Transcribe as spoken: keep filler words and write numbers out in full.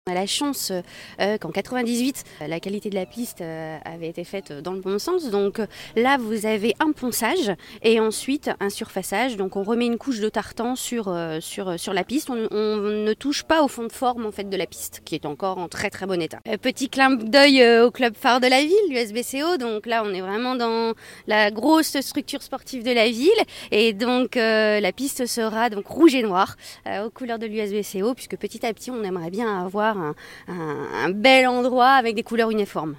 On a la chance euh, qu'en quatre-vingt-dix-huit, la qualité de la piste euh, avait été faite dans le bon sens. Donc euh, là, vous avez un ponçage et ensuite un surfaçage. Donc on remet une couche de tartan sur, euh, sur, sur la piste. On, on ne touche pas au fond de forme en fait, de la piste, qui est encore en très très bon état. Euh, petit clin d'œil euh, au club phare de la ville, l'U S B C O. Donc là, on est vraiment dans la grosse structure sportive de la ville. Et donc euh, la piste sera donc rouge et noir euh, aux couleurs de l'U S B C O, puisque petit à petit, on aimerait bien avoir Un, un, un bel endroit avec des couleurs uniformes.